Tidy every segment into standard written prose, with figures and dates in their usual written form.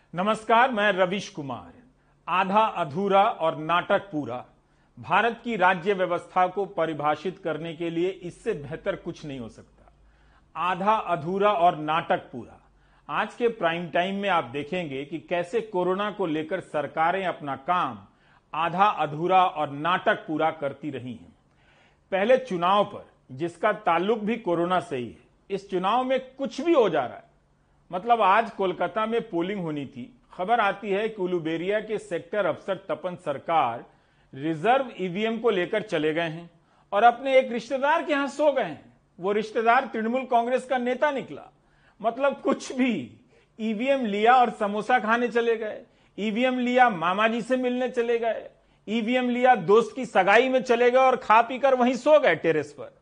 नमस्कार, मैं रविश कुमार। आधा अधूरा और नाटक पूरा। भारत की राज्य व्यवस्था को परिभाषित करने के लिए इससे बेहतर कुछ नहीं हो सकता। आधा अधूरा और नाटक पूरा। आज के प्राइम टाइम में आप देखेंगे कि कैसे कोरोना को लेकर सरकारें अपना काम आधा अधूरा और नाटक पूरा करती रही हैं। पहले चुनाव पर, जिसका ताल्लुक भी कोरोना से ही है, इस चुनाव में कुछ भी हो जा रहा है। मतलब आज कोलकाता में पोलिंग होनी थी। खबर आती है कि उलुबेरिया के सेक्टर अफसर तपन सरकार रिजर्व ईवीएम को लेकर चले गए हैं और अपने एक रिश्तेदार के यहां सो गए हैं। वो रिश्तेदार तृणमूल कांग्रेस का नेता निकला। मतलब कुछ भी। ईवीएम लिया और समोसा खाने चले गए, ईवीएम लिया मामा जी से मिलने चले गए, ईवीएम लिया दोस्त की सगाई में चले गए और खा पीकर वहीं सो गए टेरेस पर।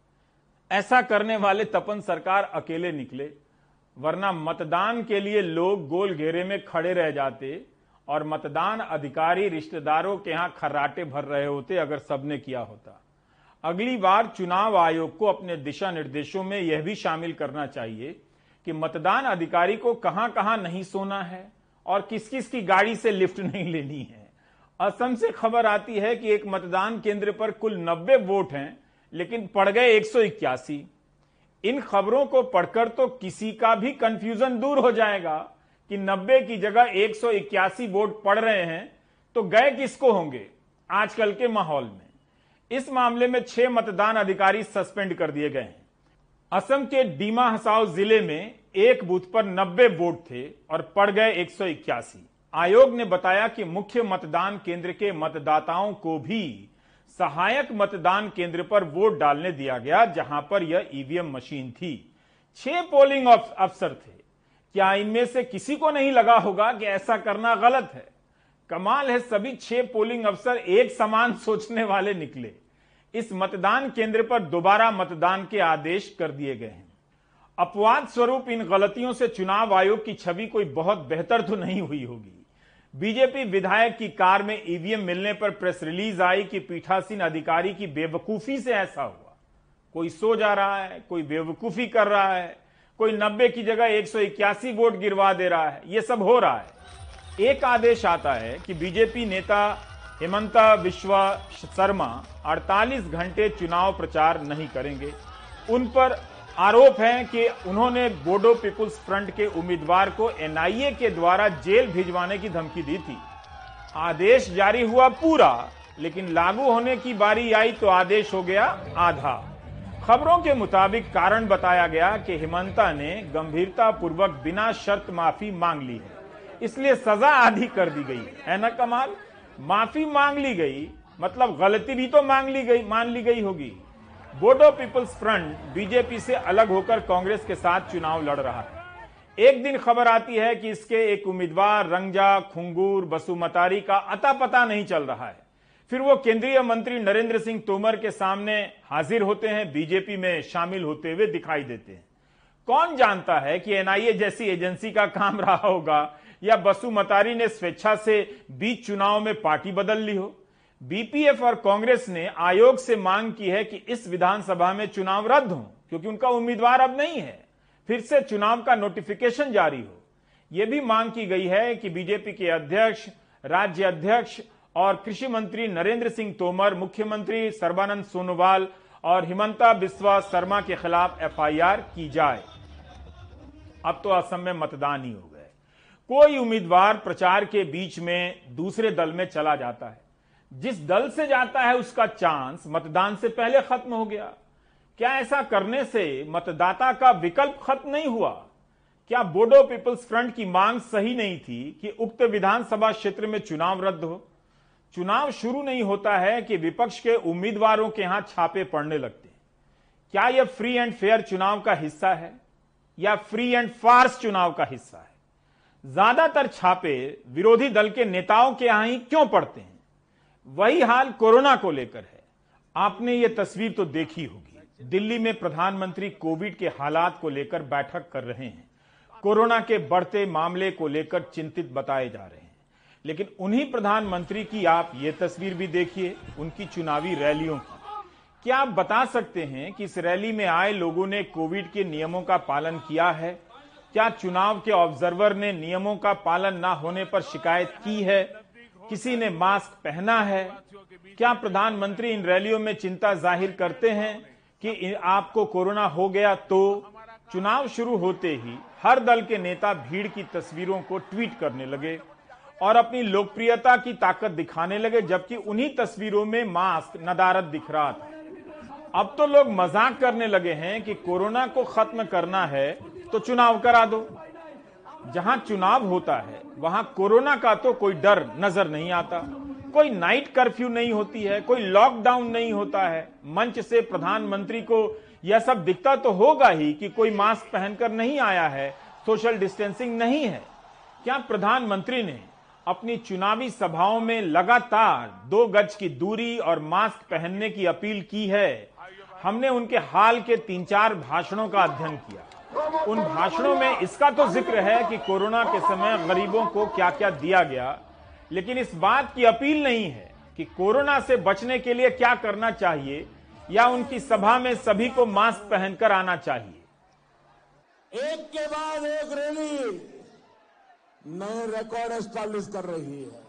ऐसा करने वाले तपन सरकार अकेले निकले, वरना मतदान के लिए लोग गोल घेरे में खड़े रह जाते और मतदान अधिकारी रिश्तेदारों के यहां खर्राटे भर रहे होते अगर सबने किया होता। अगली बार चुनाव आयोग को अपने दिशा निर्देशों में यह भी शामिल करना चाहिए कि मतदान अधिकारी को कहां कहां नहीं सोना है और किस किस की गाड़ी से लिफ्ट नहीं लेनी है। असम से खबर आती है कि एक मतदान केंद्र पर कुल 90 वोट हैं, लेकिन पड़ गए 181। इन खबरों को पढ़कर तो किसी का भी कंफ्यूजन दूर हो जाएगा कि 90 की जगह 181 वोट पड़ रहे हैं तो गए किसको होंगे आजकल के माहौल में। इस मामले में 6 मतदान अधिकारी सस्पेंड कर दिए गए हैं। असम के डीमा हसाओ जिले में एक बूथ पर 90 वोट थे और पड़ गए 181। आयोग ने बताया कि मुख्य मतदान केंद्र के मतदाताओं को भी सहायक मतदान केंद्र पर वोट डालने दिया गया, जहां पर यह ईवीएम मशीन थी। 6 पोलिंग अफसर थे। क्या इनमें से किसी को नहीं लगा होगा कि ऐसा करना गलत है? कमाल है, सभी 6 पोलिंग अफसर एक समान सोचने वाले निकले। इस मतदान केंद्र पर दोबारा मतदान के आदेश कर दिए गए हैं। अपवाद स्वरूप इन गलतियों से चुनाव आयोग की छवि कोई बहुत बेहतर तो नहीं हुई होगी। बीजेपी विधायक की कार में ईवीएम मिलने पर प्रेस रिलीज आई कि पीठासीन अधिकारी की बेवकूफी से ऐसा हुआ। कोई सो जा रहा है, कोई बेवकूफी कर रहा है, कोई 90 की जगह 181 वोट गिरवा दे रहा है। यह सब हो रहा है। एक आदेश आता है कि बीजेपी नेता हिमंता बिस्वा शर्मा 48 घंटे चुनाव प्रचार नहीं करेंगे। उन पर आरोप है कि उन्होंने बोडो पीपुल्स फ्रंट के उम्मीदवार को एनआईए के द्वारा जेल भिजवाने की धमकी दी थी। आदेश जारी हुआ पूरा, लेकिन लागू होने की बारी आई तो आदेश हो गया आधा। खबरों के मुताबिक कारण बताया गया कि हिमंता ने गंभीरता पूर्वक बिना शर्त माफी मांग ली है, इसलिए सजा आधी कर दी गई है। ना कमाल, माफी मांग ली गई मतलब गलती भी तो मान ली गई होगी। बोडो पीपल्स फ्रंट बीजेपी से अलग होकर कांग्रेस के साथ चुनाव लड़ रहा है। एक दिन खबर आती है कि इसके एक उम्मीदवार रंगजा, खुंगूर, बसुमतारी का अता पता नहीं चल रहा है। फिर वो केंद्रीय मंत्री नरेंद्र सिंह तोमर के सामने हाजिर होते हैं, बीजेपी में शामिल होते हुए दिखाई देते हैं। कौन जानता है कि एनआईए जैसी एजेंसी का काम रहा होगा या बसुमतारी ने स्वेच्छा से बीच चुनाव में पार्टी बदल ली हो। बीपीएफ और कांग्रेस ने आयोग से मांग की है कि इस विधानसभा में चुनाव रद्द हो, क्योंकि उनका उम्मीदवार अब नहीं है। फिर से चुनाव का नोटिफिकेशन जारी हो। यह भी मांग की गई है कि बीजेपी के अध्यक्ष, राज्य अध्यक्ष और कृषि मंत्री नरेंद्र सिंह तोमर, मुख्यमंत्री सर्बानंद सोनोवाल और हिमंता बिस्वा शर्मा के खिलाफ एफआईआर की जाए। अब तो असम में मतदान ही हो गए। कोई उम्मीदवार प्रचार के बीच में दूसरे दल में चला जाता है। जिस दल से जाता है उसका चांस मतदान से पहले खत्म हो गया। क्या ऐसा करने से मतदाता का विकल्प खत्म नहीं हुआ? क्या बोडो पीपल्स फ्रंट की मांग सही नहीं थी कि उक्त विधानसभा क्षेत्र में चुनाव रद्द हो? चुनाव शुरू नहीं होता है कि विपक्ष के उम्मीदवारों के यहां छापे पड़ने लगते हैं। क्या यह फ्री एंड फेयर चुनाव का हिस्सा है या फ्री एंड फार्स चुनाव का हिस्सा है? ज्यादातर छापे विरोधी दल के नेताओं के यहां ही क्यों पड़ते हैं? वही हाल कोरोना को लेकर है। आपने ये तस्वीर तो देखी होगी। दिल्ली में प्रधानमंत्री कोविड के हालात को लेकर बैठक कर रहे हैं। कोरोना के बढ़ते मामले को लेकर चिंतित बताए जा रहे हैं। लेकिन उन्हीं प्रधानमंत्री की आप ये तस्वीर भी देखिए, उनकी चुनावी रैलियों की। क्या आप बता सकते हैं कि इस रैली में आए लोगों ने कोविड के नियमों का पालन किया है? क्या चुनाव के ऑब्जर्वर ने नियमों का पालन ना होने पर शिकायत की है? किसी ने मास्क पहना है? क्या प्रधानमंत्री इन रैलियों में चिंता जाहिर करते हैं कि आपको कोरोना हो गया? तो चुनाव शुरू होते ही हर दल के नेता भीड़ की तस्वीरों को ट्वीट करने लगे और अपनी लोकप्रियता की ताकत दिखाने लगे, जबकि उन्हीं तस्वीरों में मास्क नदारद दिख रहा था। अब तो लोग मजाक करने लगे हैं कि कोरोना को खत्म करना है तो चुनाव करा दो। जहां चुनाव होता है वहां कोरोना का तो कोई डर नजर नहीं आता, कोई नाइट कर्फ्यू नहीं होती है, कोई लॉकडाउन नहीं होता है। मंच से प्रधानमंत्री को यह सब दिखता तो होगा ही कि कोई मास्क पहनकर नहीं आया है, सोशल डिस्टेंसिंग नहीं है। क्या प्रधानमंत्री ने अपनी चुनावी सभाओं में लगातार 2 गज की दूरी और मास्क पहनने की अपील की है? हमने उनके हाल के 3-4 भाषणों का अध्ययन किया। उन भाषणों में इसका तो जिक्र है कि कोरोना के समय गरीबों को क्या क्या दिया गया, लेकिन इस बात की अपील नहीं है कि कोरोना से बचने के लिए क्या करना चाहिए या उनकी सभा में सभी को मास्क पहनकर आना चाहिए। एक के बाद एक रैली नए रिकॉर्ड एस्टैब्लिश कर रही है।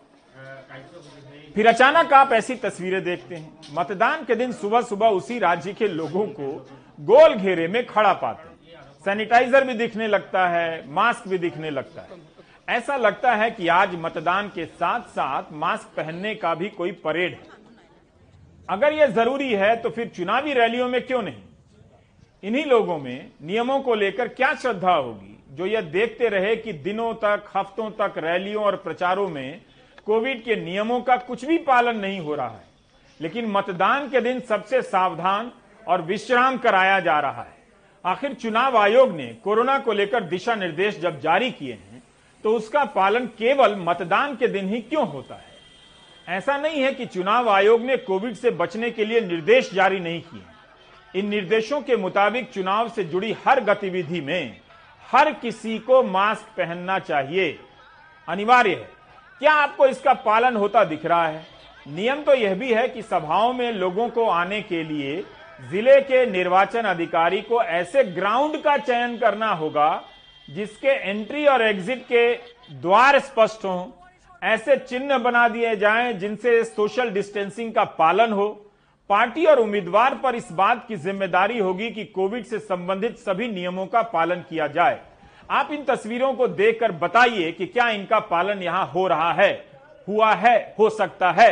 फिर अचानक आप ऐसी तस्वीरें देखते हैं। मतदान के दिन सुबह सुबह उसी राज्य के लोगों को गोल घेरे में खड़ा पाते हैं। सैनिटाइजर भी दिखने लगता है, मास्क भी दिखने लगता है। ऐसा लगता है कि आज मतदान के साथ साथ मास्क पहनने का भी कोई परेड है। अगर यह जरूरी है तो फिर चुनावी रैलियों में क्यों नहीं? इन्हीं लोगों में नियमों को लेकर क्या श्रद्धा होगी जो यह देखते रहे कि दिनों तक, हफ्तों तक रैलियों और प्रचारों में कोविड के नियमों का कुछ भी पालन नहीं हो रहा है, लेकिन मतदान के दिन सबसे सावधान और विश्राम कराया जा रहा है। आखिर चुनाव आयोग ने कोरोना को लेकर दिशा निर्देश जब जारी किए हैं तो उसका पालन केवल मतदान के दिन ही क्यों होता है? ऐसा नहीं है कि चुनाव आयोग ने कोविड से बचने के लिए निर्देश जारी नहीं किए। इन निर्देशों के मुताबिक चुनाव से जुड़ी हर गतिविधि में हर किसी को मास्क पहनना चाहिए, अनिवार्य है। क्या आपको इसका पालन होता दिख रहा है? नियम तो यह भी है कि सभाओं में लोगों को आने के लिए जिले के निर्वाचन अधिकारी को ऐसे ग्राउंड का चयन करना होगा जिसके एंट्री और एग्जिट के द्वार स्पष्ट हों, ऐसे चिन्ह बना दिए जाएं जिनसे सोशल डिस्टेंसिंग का पालन हो। पार्टी और उम्मीदवार पर इस बात की जिम्मेदारी होगी कि कोविड से संबंधित सभी नियमों का पालन किया जाए। आप इन तस्वीरों को देखकर बताइए कि क्या इनका पालन यहां हो रहा है, हुआ है, हो सकता है।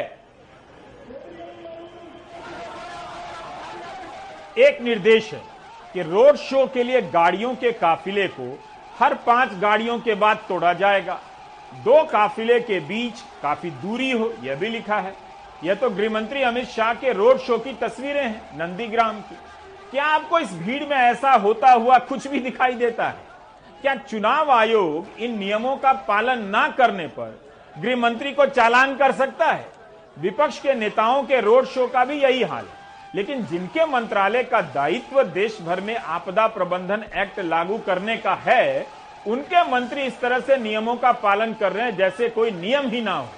एक निर्देश है कि रोड शो के लिए गाड़ियों के काफिले को हर 5 गाड़ियों के बाद तोड़ा जाएगा। 2 काफिले के बीच काफी दूरी हो, यह भी लिखा है। यह तो गृह मंत्री अमित शाह के रोड शो की तस्वीरें हैं, नंदीग्राम की। क्या आपको इस भीड़ में ऐसा होता हुआ कुछ भी दिखाई देता है? क्या चुनाव आयोग इन नियमों का पालन ना करने पर गृह मंत्री को चालान कर सकता है? विपक्ष के नेताओं के रोड शो का भी यही हाल है, लेकिन जिनके मंत्रालय का दायित्व देश भर में आपदा प्रबंधन एक्ट लागू करने का है, उनके मंत्री इस तरह से नियमों का पालन कर रहे हैं जैसे कोई नियम ही ना हो।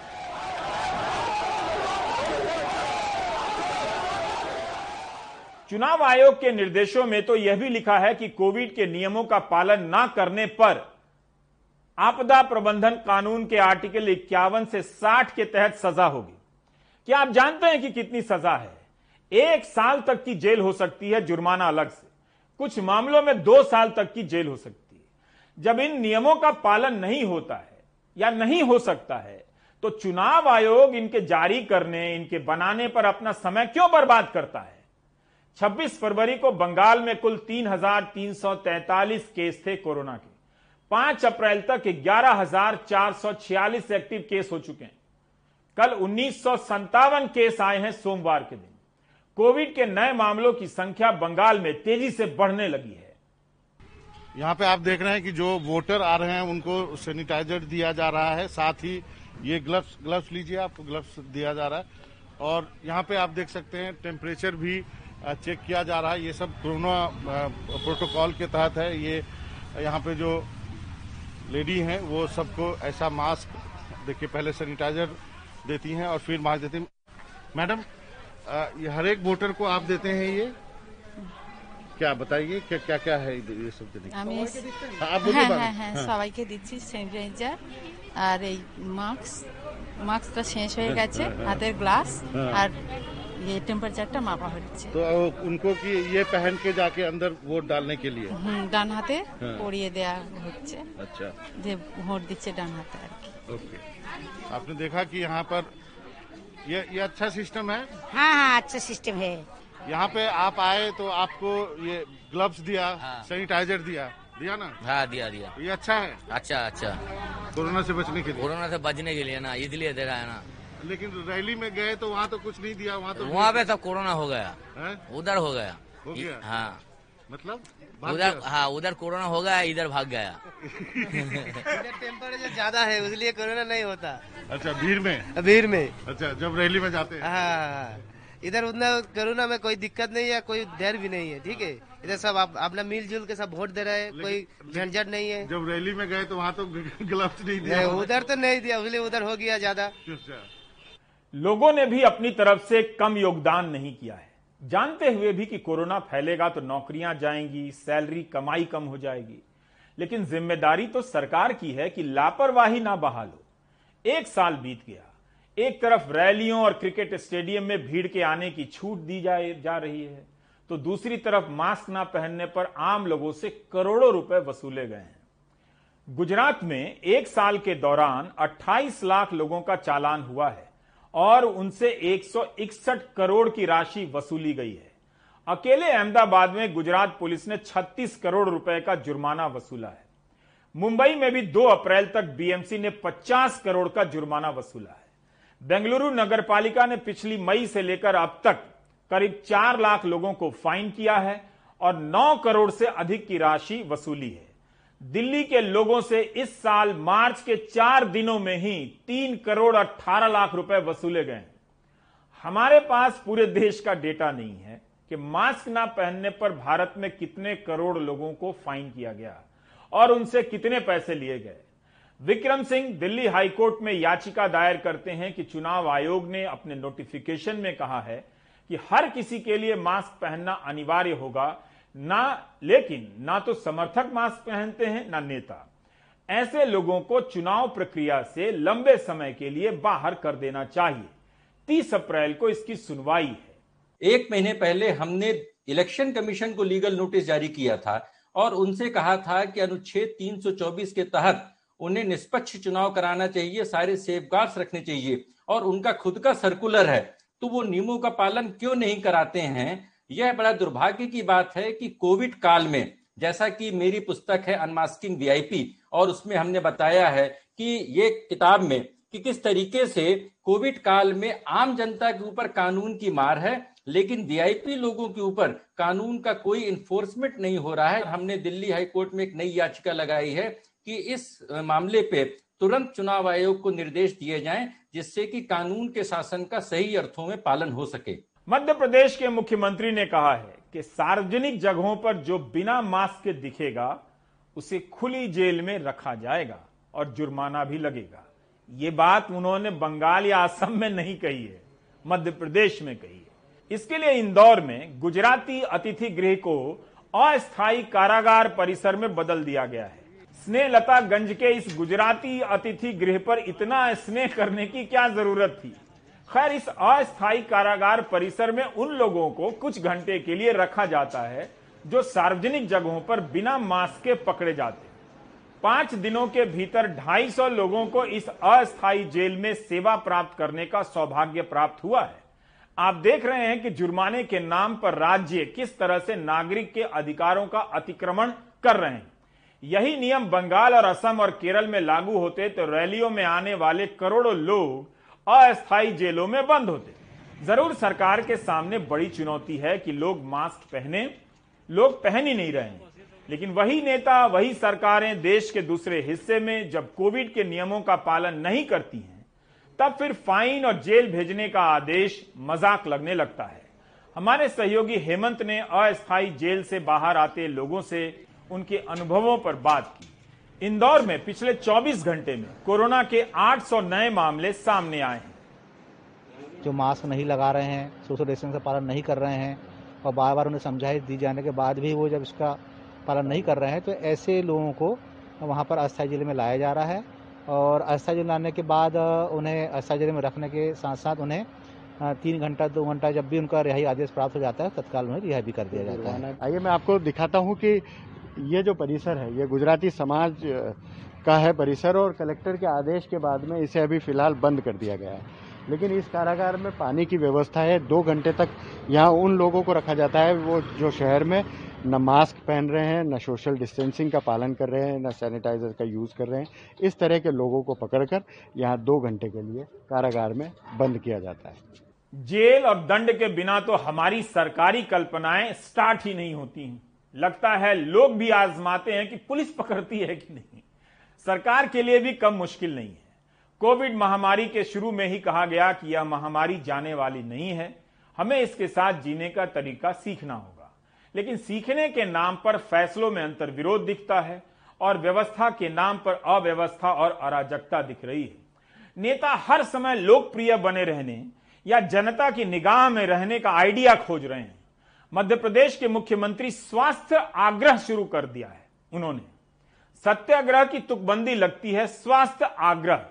चुनाव आयोग के निर्देशों में तो यह भी लिखा है कि कोविड के नियमों का पालन ना करने पर आपदा प्रबंधन कानून के आर्टिकल 51 से 60 के तहत सजा होगी। क्या आप जानते हैं कि कितनी सजा है? 1 साल तक की जेल हो सकती है, जुर्माना अलग से। कुछ मामलों में 2 साल तक की जेल हो सकती है। जब इन नियमों का पालन नहीं होता है या नहीं हो सकता है तो चुनाव आयोग इनके जारी करने, इनके बनाने पर अपना समय क्यों बर्बाद करता है? 26 फरवरी को बंगाल में कुल 3,343 केस थे कोरोना के। 5 अप्रैल तक 11,446 एक्टिव केस हो चुके हैं। कल 1957 केस आए हैं सोमवार के दिन। कोविड के नए मामलों की संख्या बंगाल में तेजी से बढ़ने लगी है। यहाँ पे आप देख रहे हैं कि जो वोटर आ रहे हैं उनको सैनिटाइजर दिया जा रहा है, साथ ही ये ग्लव्स लीजिए, आपको ग्लव्स दिया जा रहा है। और यहाँ पे आप देख सकते हैं टेम्परेचर भी चेक किया जा रहा है। ये सब कोरोना प्रोटोकॉल के तहत है। ये यहाँ पे जो लेडी हैं वो सबको ऐसा मास्क, देखिए, पहले सैनिटाइजर देती हैं और फिर मास्क देती हैं। मैडम, ये हर एक वोटर को आप देते हैं क्या बताइए क्या क्या है ये सब देने আমি हाँ, आप बोलिए হ্যাঁ হ্যাঁ সবাইকে দিচ্ছি স্যানিটাইজার আর এই মাস্কটা শেষ হয়ে গেছে, হাতের গ্লাস আর ये टेम्पारेचरটা मापा হচ্ছে। तो उनको कि ये पहन के जाके अंदर वोट डालने के लिए ডান হাতে পরিয়ে দেয়া হচ্ছে। अच्छा, যে ভোট দিচ্ছে ডান হাতে আর কি। ओके। आपने देखा कि यहाँ पर ये अच्छा सिस्टम है। हाँ हाँ अच्छा सिस्टम है। यहाँ पे आप आए तो आपको ये ग्लव्स दिया, सैनिटाइजर दिया ना। हाँ दिया ये अच्छा है। अच्छा कोरोना से बचने के लिए। कोरोना से बचने के लिए ना, इसलिए दे रहा है ना। लेकिन रैली में गए तो वहाँ तो कुछ नहीं दिया, वहाँ पे सब कोरोना हो गया है? उधर हो गया हाँ मतलब उधर हाँ उधर कोरोना हो गया, इधर भाग गया। इधर टेम्परेचर ज्यादा है इसलिए कोरोना नहीं होता। अच्छा, भीड़ में अच्छा, जब रैली में जाते हैं। हाँ इधर उतना कोरोना में कोई दिक्कत नहीं है, कोई डर भी नहीं है। ठीक है, इधर सब अपना मिलजुल के सब वोट दे रहे हैं, कोई झंझट नहीं है। जब रैली में गए तो वहाँ तो ग्लव्स नहीं दिया, उधर तो नहीं दिया, इसलिए उधर हो गया ज्यादा। लोगों ने भी अपनी तरफ से कम योगदान नहीं किया है, जानते हुए भी कि कोरोना फैलेगा तो नौकरियां जाएंगी, सैलरी कमाई कम हो जाएगी। लेकिन जिम्मेदारी तो सरकार की है कि लापरवाही ना बहा लो। एक साल बीत गया, एक तरफ रैलियों और क्रिकेट स्टेडियम में भीड़ के आने की छूट दी जा रही है, तो दूसरी तरफ मास्क ना पहनने पर आम लोगों से करोड़ों रुपए वसूले गए हैं। गुजरात में एक साल के दौरान 28 लाख लोगों का चालान हुआ है और उनसे 161 करोड़ की राशि वसूली गई है। अकेले अहमदाबाद में गुजरात पुलिस ने 36 करोड़ रुपए का जुर्माना वसूला है। मुंबई में भी 2 अप्रैल तक बीएमसी ने 50 करोड़ का जुर्माना वसूला है। बेंगलुरु नगरपालिका ने पिछली मई से लेकर अब तक करीब 4 लाख लोगों को फाइन किया है और 9 करोड़ से अधिक की राशि वसूली है। दिल्ली के लोगों से इस साल मार्च के 4 दिनों में ही 3 करोड़ 18 लाख रुपए वसूले गए। हमारे पास पूरे देश का डेटा नहीं है कि मास्क ना पहनने पर भारत में कितने करोड़ लोगों को फाइन किया गया और उनसे कितने पैसे लिए गए। विक्रम सिंह दिल्ली हाईकोर्ट में याचिका दायर करते हैं कि चुनाव आयोग ने अपने नोटिफिकेशन में कहा है कि हर किसी के लिए मास्क पहनना अनिवार्य होगा, लेकिन ना तो समर्थक मास्क पहनते हैं ना नेता। ऐसे लोगों को चुनाव प्रक्रिया से लंबे समय के लिए बाहर कर देना चाहिए। 30 अप्रैल को इसकी सुनवाई है। 1 महीने पहले हमने इलेक्शन कमीशन को लीगल नोटिस जारी किया था और उनसे कहा था कि अनुच्छेद 324 के तहत उन्हें निष्पक्ष चुनाव कराना चाहिए, सारे सेफगार्ड्स रखने चाहिए और उनका खुद का सर्कुलर है, तो वो नियमों का पालन क्यों नहीं कराते हैं। यह बड़ा दुर्भाग्य की बात है कि कोविड काल में, जैसा कि मेरी पुस्तक है अनमास्किंग वीआईपी और उसमें हमने बताया है कि ये किताब में कि किस तरीके से कोविड काल में आम जनता के ऊपर कानून की मार है, लेकिन वीआईपी लोगों के ऊपर कानून का कोई इन्फोर्समेंट नहीं हो रहा है। हमने दिल्ली हाईकोर्ट में एक नई याचिका लगाई है कि इस मामले पे तुरंत चुनाव आयोग को निर्देश दिए जाएं, जिससे कि कानून के शासन का सही अर्थों में पालन हो सके। मध्य प्रदेश के मुख्यमंत्री ने कहा है कि सार्वजनिक जगहों पर जो बिना मास्क के दिखेगा उसे खुली जेल में रखा जाएगा और जुर्माना भी लगेगा। ये बात उन्होंने बंगाल या असम में नहीं कही है, मध्य प्रदेश में कही है। इसके लिए इंदौर में गुजराती अतिथि गृह को अस्थायी कारागार परिसर में बदल दिया गया है। स्नेहलतागंज के इस गुजराती अतिथि गृह पर इतना स्नेह करने की क्या जरूरत थी। खैर, इस अस्थायी कारागार परिसर में उन लोगों को कुछ घंटे के लिए रखा जाता है जो सार्वजनिक जगहों पर बिना मास्क के पकड़े जाते हैं। 5 दिनों के भीतर 250 लोगों को इस अस्थायी जेल में सेवा प्राप्त करने का सौभाग्य प्राप्त हुआ है। आप देख रहे हैं कि जुर्माने के नाम पर राज्य किस तरह से नागरिक के अधिकारों का अतिक्रमण कर रहे हैं। यही नियम बंगाल और असम और केरल में लागू होते तो रैलियों में आने वाले करोड़ों लोग अस्थायी जेलों में बंद होते। जरूर सरकार के सामने बड़ी चुनौती है कि लोग मास्क पहने, लोग पहन ही नहीं रहे हैं, लेकिन वही नेता, वही सरकारें देश के दूसरे हिस्से में जब कोविड के नियमों का पालन नहीं करती हैं, तब फिर फाइन और जेल भेजने का आदेश मजाक लगने लगता है। हमारे सहयोगी हेमंत ने अस्थायी जेल से बाहर आते लोगों से उनके अनुभवों पर बात की। इंदौर में पिछले 24 घंटे में कोरोना के 800 नए मामले सामने आए हैं। जो मास्क नहीं लगा रहे हैं, सोशल डिस्टेंस का पालन नहीं कर रहे हैं, और बार बार उन्हें समझाइश दी जाने के बाद भी वो जब इसका पालन नहीं कर रहे हैं तो ऐसे लोगों को वहाँ पर अस्थायी जेल में लाया जा रहा है और अस्थायी जेल लाने के बाद उन्हें अस्थायी जेल में रखने के साथ साथ उन्हें 3 घंटा 2 घंटा जब भी उनका रिहाई आदेश प्राप्त हो जाता है तत्काल उन्हें रिहाई भी कर दिया जाता है। आइए मैं आपको दिखाता हूँ कि ये जो परिसर है ये गुजराती समाज का है परिसर और कलेक्टर के आदेश के बाद में इसे अभी फिलहाल बंद कर दिया गया है। लेकिन इस कारागार में पानी की व्यवस्था है। 2 घंटे तक यहाँ उन लोगों को रखा जाता है वो जो शहर में न मास्क पहन रहे हैं, न सोशल डिस्टेंसिंग का पालन कर रहे हैं, न सैनिटाइजर का यूज कर रहे हैं। इस तरह के लोगों को पकड़कर यहाँ 2 घंटे के लिए कारागार में बंद किया जाता है। जेल और दंड के बिना तो हमारी सरकारी कल्पनाएं स्टार्ट ही नहीं होती हैं। लगता है लोग भी आजमाते हैं कि पुलिस पकड़ती है कि नहीं। सरकार के लिए भी कम मुश्किल नहीं है। कोविड महामारी के शुरू में ही कहा गया कि यह महामारी जाने वाली नहीं है, हमें इसके साथ जीने का तरीका सीखना होगा। लेकिन सीखने के नाम पर फैसलों में अंतर विरोध दिखता है और व्यवस्था के नाम पर अव्यवस्था और अराजकता दिख रही है। नेता हर समय लोकप्रिय बने रहने या जनता की निगाह में रहने का आइडिया खोज रहे हैं। मध्य प्रदेश के मुख्यमंत्री स्वास्थ्य आग्रह शुरू कर दिया है। उन्होंने सत्याग्रह की तुकबंदी लगती है स्वास्थ्य आग्रह।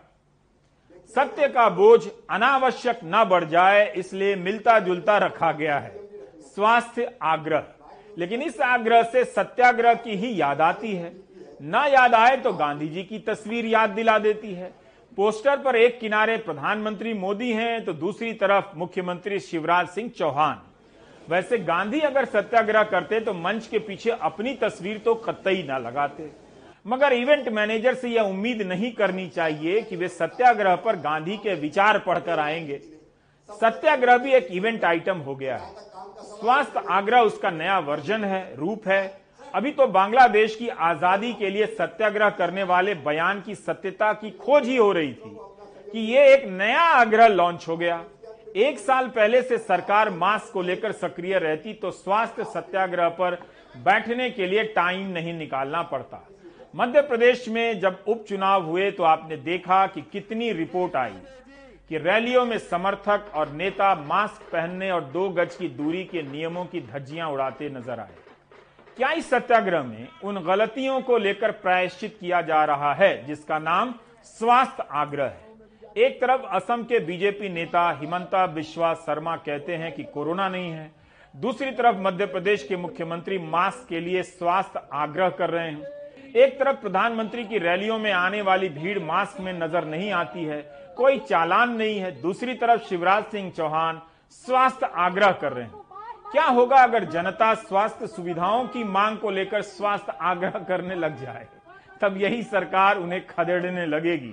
सत्य का बोझ अनावश्यक न बढ़ जाए इसलिए मिलता जुलता रखा गया है स्वास्थ्य आग्रह। लेकिन इस आग्रह से सत्याग्रह की ही याद आती है। ना याद आए तो गांधी जी की तस्वीर याद दिला देती है। पोस्टर पर एक किनारे प्रधानमंत्री मोदी हैं तो दूसरी तरफ मुख्यमंत्री शिवराज सिंह चौहान। वैसे गांधी अगर सत्याग्रह करते तो मंच के पीछे अपनी तस्वीर तो कतई ना लगाते। मगर इवेंट मैनेजर से यह उम्मीद नहीं करनी चाहिए कि वे सत्याग्रह पर गांधी के विचार पढ़कर आएंगे। सत्याग्रह भी एक इवेंट आइटम हो गया है। स्वास्थ्य आग्रह उसका नया वर्जन है, रूप है। अभी तो बांग्लादेश की आजादी के लिए सत्याग्रह करने वाले बयान की सत्यता की खोज ही हो रही थी कि ये एक नया आग्रह लॉन्च हो गया। 1 साल पहले से सरकार मास्क को लेकर सक्रिय रहती तो स्वास्थ्य सत्याग्रह पर बैठने के लिए टाइम नहीं निकालना पड़ता। मध्य प्रदेश में जब उपचुनाव हुए तो आपने देखा कि कितनी रिपोर्ट आई कि रैलियों में समर्थक और नेता मास्क पहनने और 2 गज की दूरी के नियमों की धज्जियां उड़ाते नजर आए। क्या इस सत्याग्रह में उन गलतियों को लेकर प्रायश्चित किया जा रहा है जिसका नाम स्वास्थ्य आग्रह है? एक तरफ असम के बीजेपी नेता हिमंता बिस्वा शर्मा कहते हैं कि कोरोना नहीं है, दूसरी तरफ मध्य प्रदेश के मुख्यमंत्री मास्क के लिए स्वास्थ्य आग्रह कर रहे हैं। एक तरफ प्रधानमंत्री की रैलियों में आने वाली भीड़ मास्क में नजर नहीं आती है, कोई चालान नहीं है, दूसरी तरफ शिवराज सिंह चौहान स्वास्थ्य आग्रह कर रहे हैं। क्या होगा अगर जनता स्वास्थ्य सुविधाओं की मांग को लेकर स्वास्थ्य आग्रह करने लग जाए? तब यही सरकार उन्हें खदेड़ने लगेगी।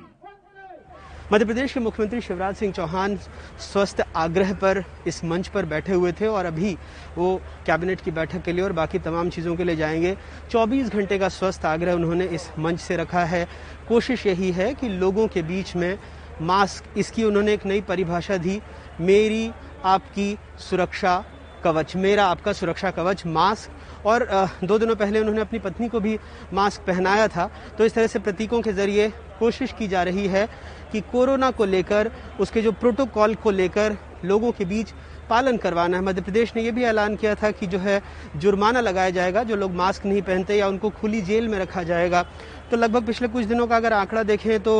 मध्य प्रदेश के मुख्यमंत्री शिवराज सिंह चौहान स्वास्थ्य आग्रह पर इस मंच पर बैठे हुए थे और अभी वो कैबिनेट की बैठक के लिए और बाकी तमाम चीज़ों के लिए जाएंगे। 24 घंटे का स्वास्थ्य आग्रह उन्होंने इस मंच से रखा है। कोशिश यही है कि लोगों के बीच में मास्क, इसकी उन्होंने एक नई परिभाषा दी, मेरी आपकी सुरक्षा कवच, मेरा आपका सुरक्षा कवच मास्क। और 2 दिनों पहले उन्होंने अपनी पत्नी को भी मास्क पहनाया था। तो इस तरह से प्रतीकों के जरिए कोशिश की जा रही है कि कोरोना को लेकर, उसके जो प्रोटोकॉल को लेकर लोगों के बीच पालन करवाना है। मध्य प्रदेश ने यह भी ऐलान किया था कि जो है जुर्माना लगाया जाएगा जो लोग मास्क नहीं पहनते या उनको खुली जेल में रखा जाएगा। तो लगभग पिछले कुछ दिनों का अगर आंकड़ा देखें तो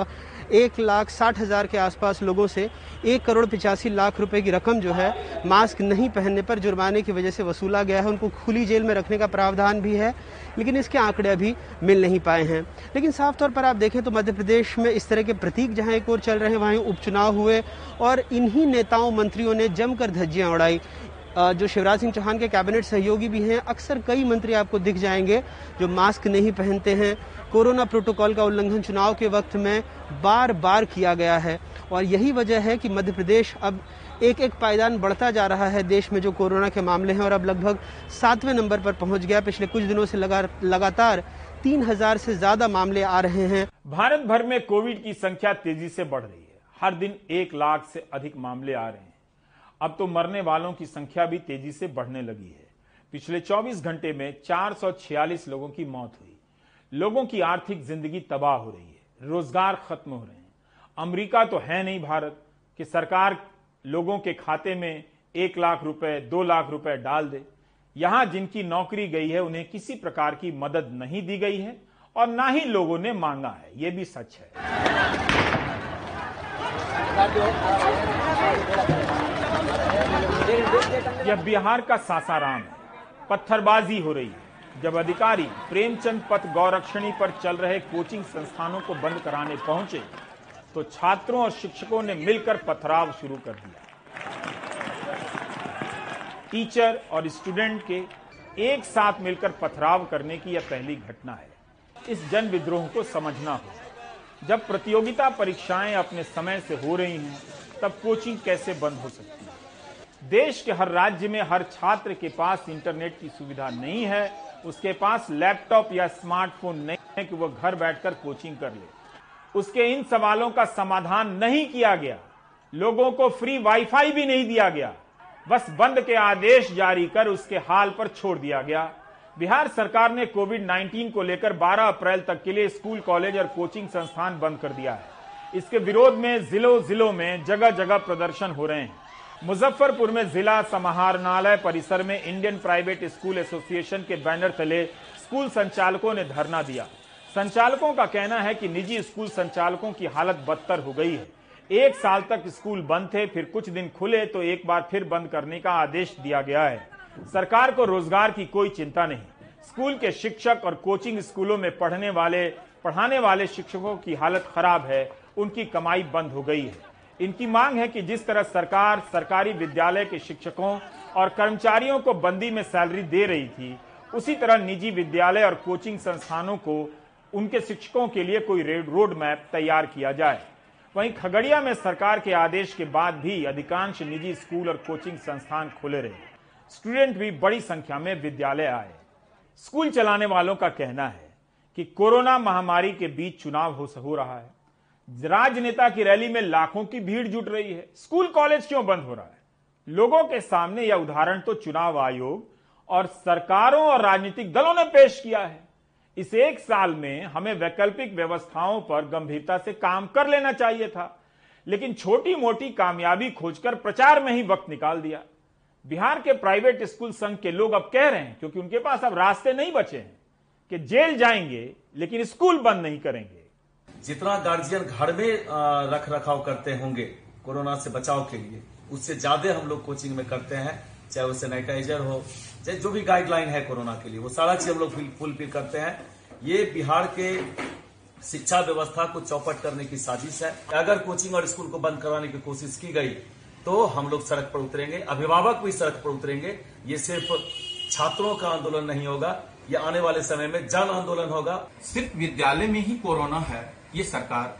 1,60,000 के आसपास लोगों से 1,85,00,000 रुपए की रकम जो है मास्क नहीं पहनने पर जुर्माने की वजह से वसूला गया है। उनको खुली जेल में रखने का प्रावधान भी है, लेकिन इसके आंकड़े अभी मिल नहीं पाए हैं। लेकिन साफ तौर पर आप देखें तो मध्य प्रदेश में इस तरह के प्रतीक जहां एक ओर चल रहे हैं, वहीं उपचुनाव हुए और इन्हीं नेताओं मंत्रियों ने जमकर धज्जियां उड़ाई। जो शिवराज सिंह चौहान के कैबिनेट सहयोगी भी हैं, अक्सर कई मंत्री आपको दिख जाएंगे जो मास्क नहीं पहनते हैं। कोरोना प्रोटोकॉल का उल्लंघन चुनाव के वक्त में बार बार किया गया है और यही वजह है कि मध्य प्रदेश अब एक एक पायदान बढ़ता जा रहा है देश में जो कोरोना के मामले हैं और अब लगभग 7वें नंबर पर पहुंच गया। पिछले कुछ दिनों से लगातार 3,000 से ज्यादा मामले आ रहे हैं। भारत भर में कोविड की संख्या तेजी से बढ़ रही है। हर दिन 1 लाख से अधिक मामले आ रहे हैं। अब तो मरने वालों की संख्या भी तेजी से बढ़ने लगी है। पिछले 24 घंटे में 446 लोगों की मौत हुई। लोगों की आर्थिक जिंदगी तबाह हो रही है, रोजगार खत्म हो रहे हैं। अमेरिका तो है नहीं भारत कि सरकार लोगों के खाते में 1 लाख रुपए, 2 लाख रुपए डाल दे। यहां जिनकी नौकरी गई है उन्हें किसी प्रकार की मदद नहीं दी गई है और ना ही लोगों ने मांगा है, यह भी सच है। यह बिहार का सासाराम है। पत्थरबाजी हो रही है जब अधिकारी प्रेमचंद पथ गौरक्षणी पर चल रहे कोचिंग संस्थानों को बंद कराने पहुंचे तो छात्रों और शिक्षकों ने मिलकर पथराव शुरू कर दिया। टीचर और स्टूडेंट के एक साथ मिलकर पथराव करने की यह पहली घटना है। इस जन विद्रोह को समझना होगा। जब प्रतियोगिता परीक्षाएं अपने समय से हो रही हैं, तब कोचिंग कैसे बंद हो सकती है? देश के हर राज्य में हर छात्र के पास इंटरनेट की सुविधा नहीं है, उसके पास लैपटॉप या स्मार्टफोन नहीं है कि वह घर बैठकर कोचिंग कर ले। उसके इन सवालों का समाधान नहीं किया गया। लोगों को फ्री वाईफाई भी नहीं दिया गया, बस बंद के आदेश जारी कर उसके हाल पर छोड़ दिया गया। बिहार सरकार ने कोविड-19 को लेकर 12 अप्रैल तक के लिए स्कूल, कॉलेज और कोचिंग संस्थान बंद कर दिया है। इसके विरोध में जिलों में जगह जगह प्रदर्शन हो रहे हैं। मुजफ्फरपुर में जिला समाहरणालय परिसर में इंडियन प्राइवेट स्कूल एसोसिएशन के बैनर तले स्कूल संचालकों ने धरना दिया। संचालकों का कहना है कि निजी स्कूल संचालकों की हालत बदतर हो गई है। 1 साल तक स्कूल बंद थे, फिर कुछ दिन खुले तो एक बार फिर बंद करने का आदेश दिया गया है। सरकार को रोजगार की कोई चिंता नहीं। स्कूल के शिक्षक और कोचिंग स्कूलों में पढ़ाने वाले शिक्षकों की हालत खराब है, उनकी कमाई बंद हो गई है। इनकी मांग है कि जिस तरह सरकार सरकारी विद्यालय के शिक्षकों और कर्मचारियों को बंदी में सैलरी दे रही थी, उसी तरह निजी विद्यालय और कोचिंग संस्थानों को उनके शिक्षकों के लिए कोई रोड मैप तैयार किया जाए। वहीं खगड़िया में सरकार के आदेश के बाद भी अधिकांश निजी स्कूल और कोचिंग संस्थान खुले रहे। स्टूडेंट भी बड़ी संख्या में विद्यालय आए। स्कूल चलाने वालों का कहना है कि कोरोना महामारी के बीच चुनाव हो रहा है। राजनेता की रैली में लाखों की भीड़ जुट रही है। स्कूल कॉलेज क्यों बंद हो रहा है? लोगों के सामने यह उदाहरण तो चुनाव आयोग और सरकारों और राजनीतिक दलों ने पेश किया है। इस 1 साल में हमें वैकल्पिक व्यवस्थाओं पर गंभीरता से काम कर लेना चाहिए था, लेकिन छोटी मोटी कामयाबी खोजकर प्रचार में ही वक्त निकाल दिया। बिहार के प्राइवेट स्कूल संघ के लोग अब कह रहे हैं, क्योंकि उनके पास अब रास्ते नहीं बचे हैं, कि जेल जाएंगे लेकिन स्कूल बंद नहीं करेंगे। जितना गार्जियन घर में रख रखाव करते होंगे कोरोना से बचाव के लिए, उससे ज्यादा हम लोग कोचिंग में करते हैं। चाहे वो सैनिटाइजर हो, चाहे जो भी गाइडलाइन है कोरोना के लिए, वो सारा चीज हम लोग फुलफिल करते हैं। ये बिहार के शिक्षा व्यवस्था को चौपट करने की साजिश है। अगर कोचिंग और स्कूल को बंद कराने की कोशिश की गई तो हम लोग सड़क पर उतरेंगे, अभिभावक भी सड़क पर उतरेंगे। ये सिर्फ छात्रों का आंदोलन नहीं होगा, ये आने वाले समय में जन आंदोलन होगा। सिर्फ विद्यालय में ही कोरोना है, ये सरकार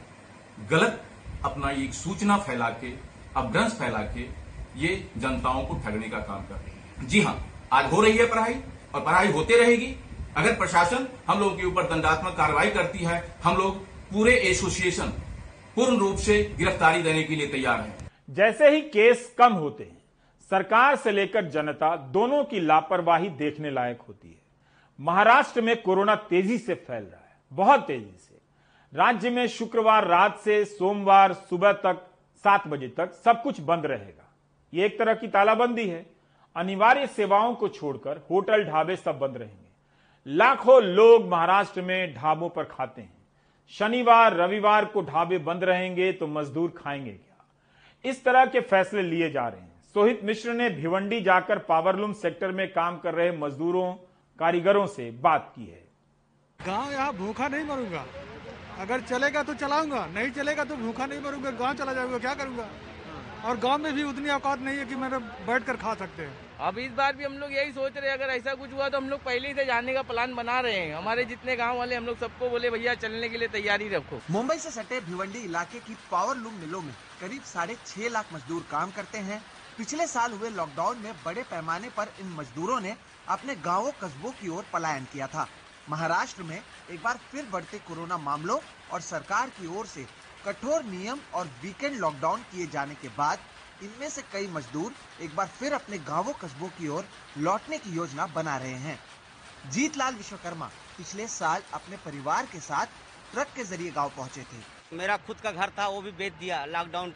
गलत अपना एक सूचना फैला के, अपभ्रंश फैला के ये जनताओं को ठगने का काम कर रही है। जी हाँ, आज हो रही है पढ़ाई और पढ़ाई होते रहेगी। अगर प्रशासन हम लोगों के ऊपर दंडात्मक कार्रवाई करती है, हम लोग पूरे एसोसिएशन पूर्ण रूप से गिरफ्तारी देने के लिए तैयार हैं। जैसे ही केस कम होते हैं, सरकार से लेकर जनता दोनों की लापरवाही देखने लायक होती है। महाराष्ट्र में कोरोना तेजी से फैल रहा है, बहुत तेजी से। राज्य में शुक्रवार रात से सोमवार सुबह तक 7 बजे तक सब कुछ बंद रहेगा। ये एक तरह की तालाबंदी है। अनिवार्य सेवाओं को छोड़कर होटल, ढाबे सब बंद रहेंगे। लाखों लोग महाराष्ट्र में ढाबों पर खाते हैं। शनिवार रविवार को ढाबे बंद रहेंगे तो मजदूर खाएंगे क्या? इस तरह के फैसले लिए जा रहे हैं। सोहित मिश्र ने भिवंडी जाकर पावरलूम सेक्टर में काम कर रहे मजदूरों, कारीगरों से बात की है। गांव यहाँ भूखा नहीं मरूंगा, अगर चलेगा तो चलाऊंगा, नहीं चलेगा तो भूखा नहीं मरूंगा, गांव चला जाऊंगा, क्या करूंगा? और गांव में भी उतनी औकात नहीं है कि मेरे बैठ कर खा सकते हैं। अब इस बार भी हम लोग यही सोच रहे हैं, अगर ऐसा कुछ हुआ तो हम लोग पहले ही से जाने का प्लान बना रहे हैं। हमारे जितने गांव वाले हम लोग सबको बोले भैया चलने के लिए तैयारी रखो। मुंबई से सटे भिवंडी इलाके की पावरलूम मिलों में करीब 6.5 लाख मजदूर काम करते हैं। पिछले साल हुए लॉकडाउन में बड़े पैमाने पर इन मजदूरों ने अपने गाँवों कस्बों की ओर पलायन किया था। महाराष्ट्र में एक बार फिर बढ़ते कोरोना मामलों और सरकार की ओर से कठोर नियम और वीकेंड लॉकडाउन किए जाने के बाद इनमें से कई मजदूर एक बार फिर अपने गांवों कस्बों की ओर लौटने की योजना बना रहे हैं। जीतलाल विश्वकर्मा पिछले साल अपने परिवार के साथ ट्रक के जरिए गांव पहुंचे थे। मेरा खुद का घर था, वो भी बेच दिया लॉकडाउन के में।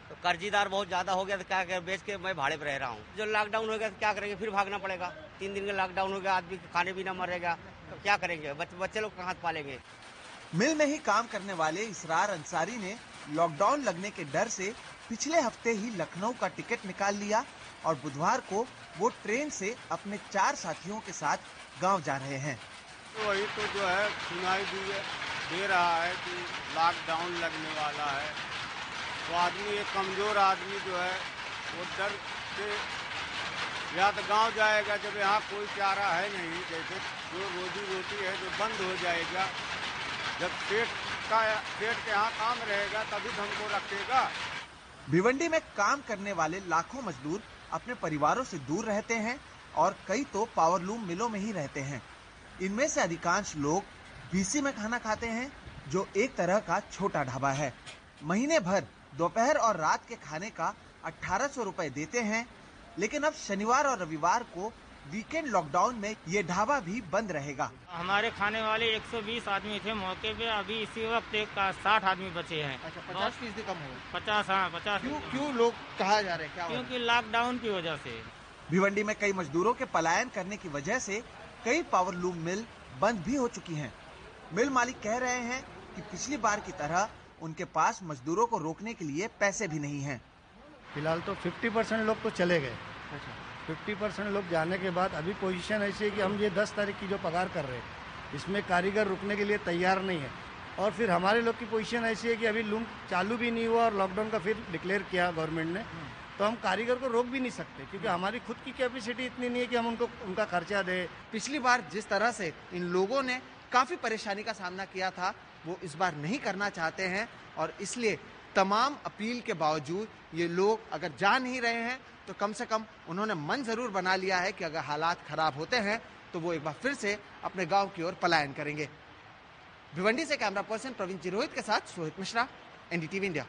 तो कर्जीदार बहुत ज्यादा हो गया, तो क्या कर बेच के मैं भाड़े पर रह रहा हूँ। जो लॉकडाउन हो गया तो क्या करेंगे, फिर भागना पड़ेगा। 3 दिन का लॉकडाउन हो गया, आदमी खाने पीना मरेगा, तो क्या करेंगे, बच्चे लोग कहाँ पालेंगे। मिल में ही काम करने वाले इसरार अंसारी ने लॉकडाउन लगने के डर से पिछले हफ्ते ही लखनऊ का टिकट निकाल लिया और बुधवार को वो ट्रेन से अपने 4 साथियों के साथ गांव जा रहे हैं। तो वही तो जो है सुनाई दे रहा है कि लॉकडाउन लगने वाला है, तो आदमी, एक कमजोर आदमी जो है वो डर से या तो गांव जाएगा, जब यहाँ कोई चारा है नहीं, जैसे जो रोजी रोटी है जो बंद हो जाएगा, जब पेट के यहाँ काम रहेगा तभी तो हमको रखेगा। भिवंडी में काम करने वाले लाखों मजदूर अपने परिवारों से दूर रहते हैं और कई तो पावरलूम मिलों में ही रहते हैं। इनमें से अधिकांश लोग बीसी में खाना खाते हैं, जो एक तरह का छोटा ढाबा है। महीने भर दोपहर और रात के खाने का 1800 रुपए देते हैं, लेकिन अब शनिवार और रविवार को वीकेंड लॉकडाउन में ये ढाबा भी बंद रहेगा। हमारे खाने वाले 120 आदमी थे मौके पे, अभी इसी वक्त 60 आदमी बचे हैं। अच्छा, 50% कम हो गए। 50, हाँ 50। क्यों लोग कहा जा रहे हैं, क्या? क्योंकि लॉकडाउन की वजह से। भिवंडी में कई मजदूरों के पलायन करने की वजह से कई पावरलूम मिल बंद भी हो चुकी हैं। मिल मालिक कह रहे हैं कि पिछली बार की तरह उनके पास मजदूरों को रोकने के लिए पैसे भी नहीं हैं। फिलहाल तो 50% लोग तो चले गए। 50% लोग जाने के बाद अभी पोजीशन ऐसी है कि हम ये 10 तारीख की जो पगार कर रहे हैं, इसमें कारीगर रुकने के लिए तैयार नहीं है। और फिर हमारे लोग की पोजीशन ऐसी है कि अभी लूम चालू भी नहीं हुआ और लॉकडाउन का फिर डिक्लेयर किया गवर्नमेंट ने, तो हम कारीगर को रोक भी नहीं सकते, क्योंकि हमारी खुद की कैपेसिटी इतनी नहीं है कि हम उनका खर्चा दें। पिछली बार जिस तरह से इन लोगों ने काफी परेशानी का सामना किया था, वो इस बार नहीं करना चाहते हैं और इसलिए तमाम अपील के बावजूद ये लोग अगर जा नहीं रहे हैं, तो कम से कम उन्होंने मन जरूर बना लिया है कि अगर हालात खराब होते हैं तो वो एक बार फिर से अपने गांव की ओर पलायन करेंगे। भिवंडी से कैमरा पर्सन प्रवीण चिरोहित के साथ सोहित मिश्रा, एनडीटीवी इंडिया।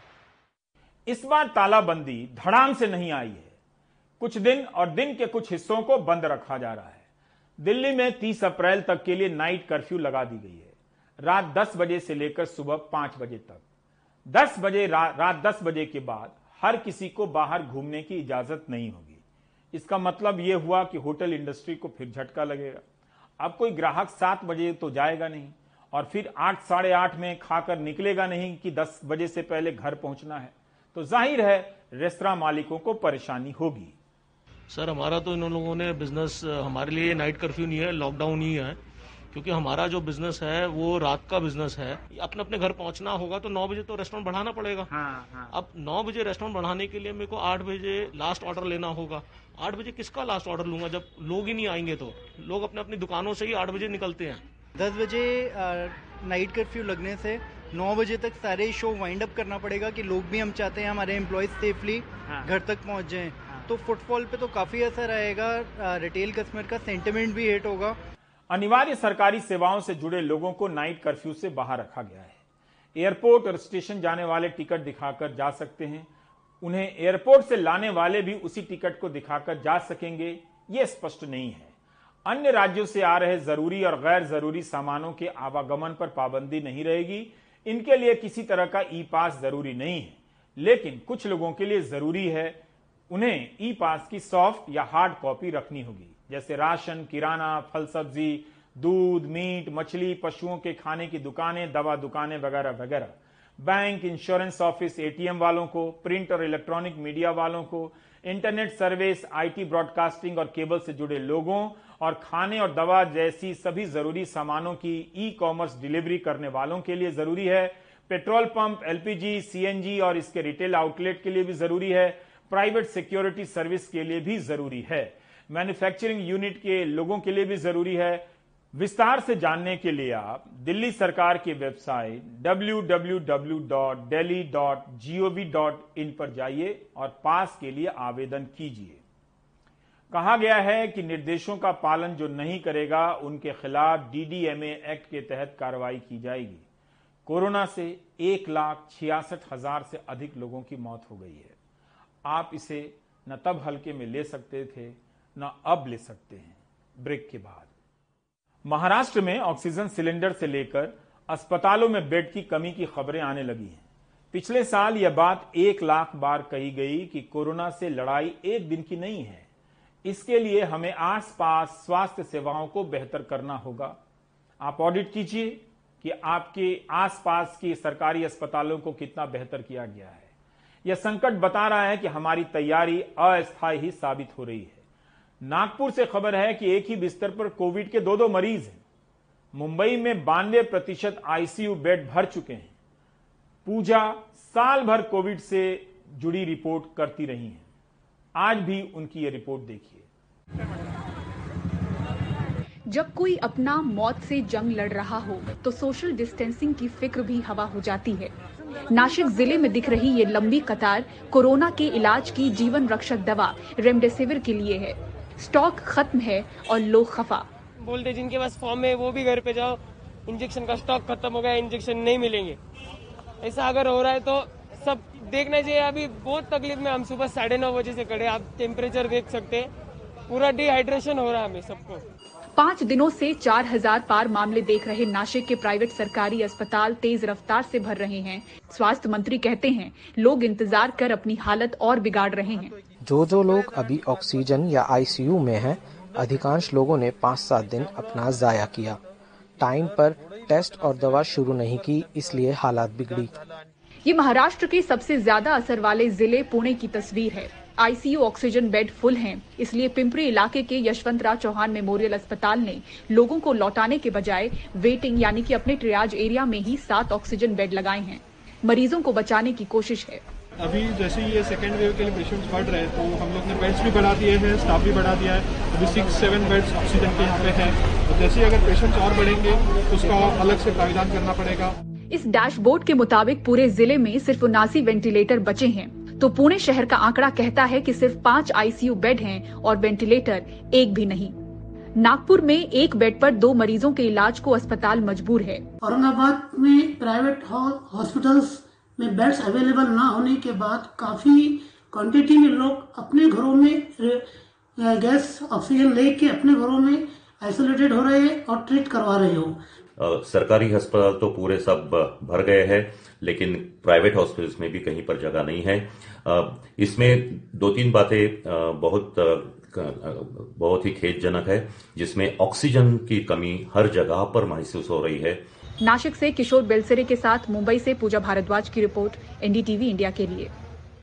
इस बार तालाबंदी धड़ाम से नहीं आई है। कुछ दिन और दिन के कुछ हिस्सों को बंद रखा जा रहा है। दिल्ली में 30 अप्रैल तक के लिए नाइट कर्फ्यू लगा दी गई है, रात 10 बजे से लेकर सुबह 5 बजे तक। 10 बजे रात 10 बजे के बाद हर किसी को बाहर घूमने की इजाजत नहीं होगी। इसका मतलब यह हुआ कि होटल इंडस्ट्री को फिर झटका लगेगा। अब कोई ग्राहक 7 बजे तो जाएगा नहीं और फिर 8 साढ़े 8 में खाकर निकलेगा नहीं कि 10 बजे से पहले घर पहुंचना है, तो जाहिर है रेस्तरां मालिकों को परेशानी होगी। सर, हमारा तो इन लोगों ने बिजनेस, हमारे लिए नाइट कर्फ्यू नहीं है, लॉकडाउन ही है, क्योंकि हमारा जो बिजनेस है वो रात का बिजनेस है। अपने घर पहुंचना होगा तो 9 बजे तो रेस्टोरेंट बढ़ाना पड़ेगा। हाँ। अब 9 बजे रेस्टोरेंट बढ़ाने के लिए मेरे को 8 बजे लास्ट ऑर्डर लेना होगा। 8 बजे किसका लास्ट ऑर्डर लूंगा जब लोग ही नहीं आएंगे? तो लोग अपनी दुकानों से ही 8 बजे निकलते हैं। 10 बजे नाइट कर्फ्यू लगने से 9 बजे तक सारे शो वाइंड अप करना पड़ेगा कि लोग भी, हम चाहते हैं हमारे एम्प्लॉयज सेफली घर तक पहुंच जाएं। तो फुटफॉल पे तो काफी असर आएगा, रिटेल कस्टमर का सेंटिमेंट भी हिट होगा। अनिवार्य सरकारी सेवाओं से जुड़े लोगों को नाइट कर्फ्यू से बाहर रखा गया है। एयरपोर्ट और स्टेशन जाने वाले टिकट दिखाकर जा सकते हैं, उन्हें एयरपोर्ट से लाने वाले भी उसी टिकट को दिखाकर जा सकेंगे, ये स्पष्ट नहीं है। अन्य राज्यों से आ रहे जरूरी और गैर जरूरी सामानों के आवागमन पर पाबंदी नहीं रहेगी। इनके लिए किसी तरह का ई पास जरूरी नहीं है, लेकिन कुछ लोगों के लिए जरूरी है। उन्हें ई पास की सॉफ्ट या हार्ड कॉपी रखनी होगी, जैसे राशन, किराना, फल सब्जी, दूध, मीट, मछली, पशुओं के खाने की दुकानें, दवा दुकानें वगैरह वगैरह। बैंक, इंश्योरेंस ऑफिस, एटीएम वालों को, प्रिंट और इलेक्ट्रॉनिक मीडिया वालों को, इंटरनेट सर्विस, आईटी ब्रॉडकास्टिंग और केबल से जुड़े लोगों और खाने और दवा जैसी सभी जरूरी सामानों की ई कॉमर्स डिलीवरी करने वालों के लिए जरूरी है। पेट्रोल पंप, एलपीजी, सीएनजी और इसके रिटेल आउटलेट के लिए भी जरूरी है। प्राइवेट सिक्योरिटी सर्विस के लिए भी जरूरी है। मैन्युफैक्चरिंग यूनिट के लोगों के लिए भी जरूरी है। विस्तार से जानने के लिए आप दिल्ली सरकार की वेबसाइट www.delhi.gov.in पर जाइए और पास के लिए आवेदन कीजिए। कहा गया है कि निर्देशों का पालन जो नहीं करेगा उनके खिलाफ डीडीएमए एक्ट के तहत कार्रवाई की जाएगी। कोरोना से 1,66,000 से अधिक लोगों की मौत हो गई है। आप इसे न तब हल्के में ले सकते थे, न अब ले सकते हैं। ब्रेक के बाद महाराष्ट्र में ऑक्सीजन सिलेंडर से लेकर अस्पतालों में बेड की कमी की खबरें आने लगी हैं। पिछले साल यह बात 1 लाख बार कही गई कि कोरोना से लड़ाई एक दिन की नहीं है। इसके लिए हमें आसपास स्वास्थ्य सेवाओं को बेहतर करना होगा। आप ऑडिट कीजिए कि आपके आसपास के सरकारी अस्पतालों को कितना बेहतर किया गया है। यह संकट बता रहा है कि हमारी तैयारी अस्थायी ही साबित हो रही है। नागपुर से खबर है कि एक ही बिस्तर पर कोविड के 2 मरीज हैं। मुंबई में 92% आईसीयू बेड भर चुके हैं। पूजा साल भर कोविड से जुड़ी रिपोर्ट करती रही हैं। आज भी उनकी ये रिपोर्ट देखिए। जब कोई अपना मौत से जंग लड़ रहा हो तो सोशल डिस्टेंसिंग की फिक्र भी हवा हो जाती है। नासिक जिले में दिख रही ये लंबी कतार कोरोना के इलाज की जीवन रक्षक दवा रेमडेसिविर के लिए है। स्टॉक खत्म है और लोग खफा बोलते जिनके पास फॉर्म है वो भी घर पे जाओ, इंजेक्शन का स्टॉक खत्म हो गया, इंजेक्शन नहीं मिलेंगे। ऐसा अगर हो रहा है तो सब देखना चाहिए। अभी बहुत तकलीफ में हम सुबह 9:30 बजे से खड़े, आप टेम्परेचर देख सकते हैं, पूरा डिहाइड्रेशन हो रहा है हमें सबको। 5 दिनों से 4000 पार मामले देख रहे नासिक के प्राइवेट सरकारी अस्पताल तेज रफ्तार से भर रहे हैं। स्वास्थ्य मंत्री कहते हैं लोग इंतजार कर अपनी हालत और बिगाड़ रहे हैं। जो लोग अभी ऑक्सीजन या आईसीयू में हैं, अधिकांश लोगों ने 5-7 दिन अपना जाया किया। टाइम पर टेस्ट और दवा शुरू नहीं की, इसलिए हालात बिगड़ी। ये महाराष्ट्र के सबसे ज्यादा असर वाले जिले पुणे की तस्वीर है। आईसीयू ऑक्सीजन बेड फुल हैं, इसलिए पिंपरी इलाके के यशवंतराव चौहान मेमोरियल अस्पताल ने लोगों को लौटाने के बजाय वेटिंग यानी कि अपने ट्रियाज एरिया में ही 7 ऑक्सीजन बेड लगाए हैं। मरीजों को बचाने की कोशिश है। अभी जैसे ये सेकेंड वेव के लिए पेशेंट्स बढ़ रहे हैं तो हम लोग ने बेड्स भी बढ़ा दिए हैं, स्टाफ भी बढ़ा दिया है। अभी 6-7 बेड्स ऑक्सीजन के यहाँ पे हैं। तो जैसे अगर पेशेंट्स और बढ़ेंगे तो उसका अलग से प्राविधान करना पड़ेगा। इस डैशबोर्ड के मुताबिक पूरे जिले में सिर्फ 79 वेंटिलेटर बचे हैं, तो पुणे शहर का आंकड़ा कहता है कि सिर्फ 5 आईसीयू बेड हैं और वेंटिलेटर एक भी नहीं। नागपुर में 1 बेड पर 2 मरीजों के इलाज को अस्पताल मजबूर है। औरंगाबाद में प्राइवेट हॉस्पिटल्स में बेड्स अवेलेबल ना होने के बाद काफी क्वांटिटी में लोग अपने घरों में गैस ऑक्सीजन लेके अपने घरों में आइसोलेटेड हो रहे हैं और ट्रीट करवा रहे हो। सरकारी अस्पताल तो पूरे सब भर गए हैं, लेकिन प्राइवेट हॉस्पिटल्स में भी कहीं पर जगह नहीं है। इसमें 2-3 बातें बहुत ही खेदजनक है, जिसमें ऑक्सीजन की कमी हर जगह पर महसूस हो रही है। नासिक से किशोर बेलसेरे के साथ मुंबई से पूजा भारद्वाज की रिपोर्ट, एनडीटीवी इंडिया के लिए।